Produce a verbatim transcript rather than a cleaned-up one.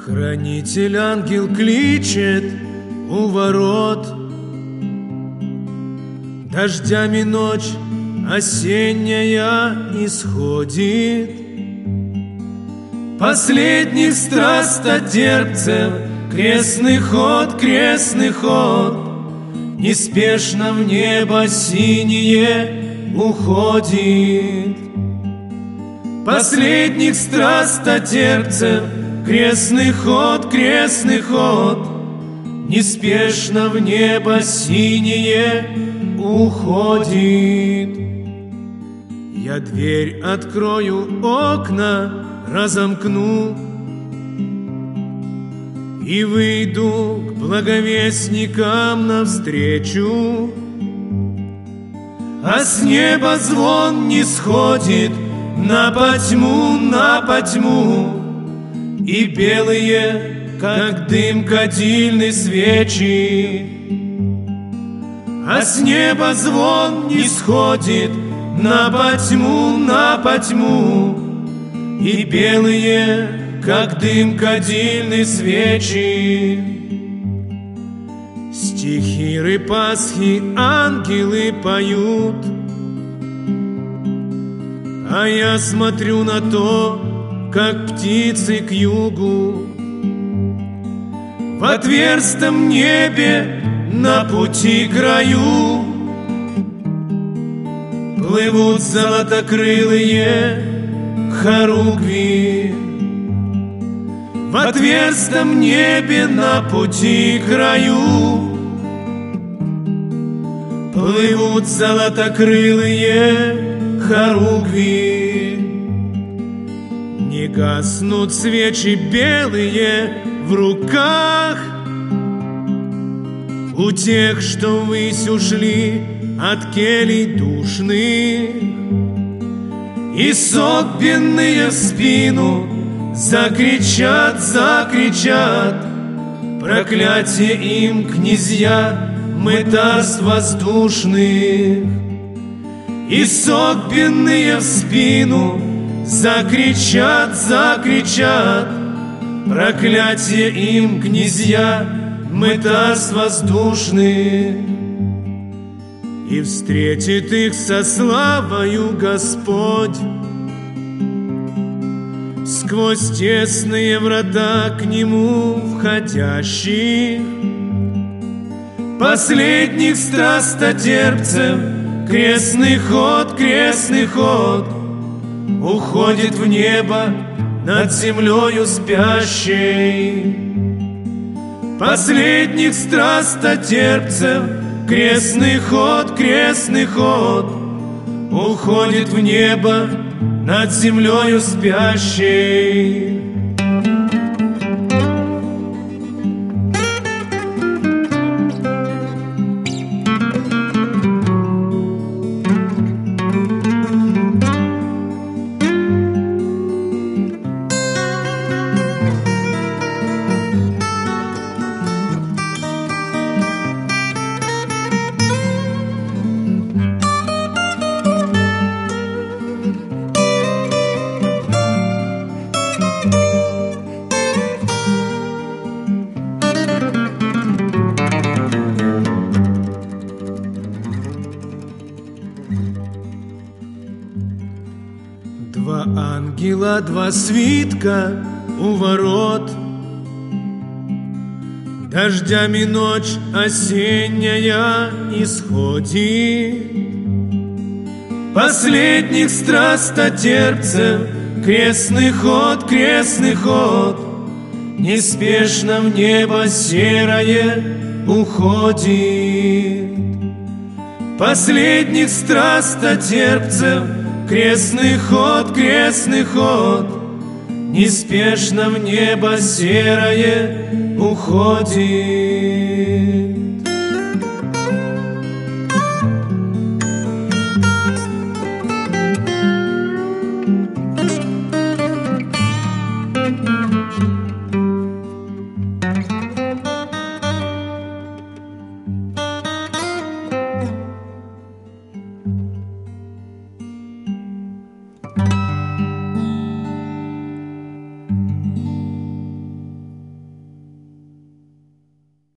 Хранитель ангел кличет у ворот, дождями ночь осенняя исходит. Последних страстотерпцев крестный ход, крестный ход неспешно в небо синее уходит. Последних страстотерпцев крестный ход, крестный ход неспешно в небо синее уходит. Я дверь открою, окна разомкну и выйду к благовестникам навстречу. А с неба звон не сходит на потьму, на потьму, и белые, как дым кадильной свечи. А с неба звон не сходит на потьму, на потьму, и белые, как дым кадильной свечи. Стихиры Пасхи ангелы поют, а я смотрю на то, как птицы к югу в отверстом небе на пути краю плывут золотокрылые хоругви. В отверстом небе на пути краю плывут золотокрылые хоругви. Не гаснут свечи белые в руках у тех, что ввысь ушли от келий душных, и согбенные в спину закричат, закричат: проклятие им, князья мытарств воздушных. И согбенные в спину закричат, закричат: проклятие им, князья мытарств воздушных. И встретит их со славою Господь сквозь тесные врата к Нему входящих. Последних страстотерпцев крестный ход, крестный ход уходит в небо над землею спящей. Последних страстотерпцев крестный ход, крестный ход уходит в небо над землею спящей. Два ангела, два свитка у ворот, дождями ночь осенняя исходит. Последних страстотерпцев крестный ход, крестный ход неспешно в небо серое уходит. Последних страстотерпцев крестный ход, крестный ход неспешно в небо серое уходит.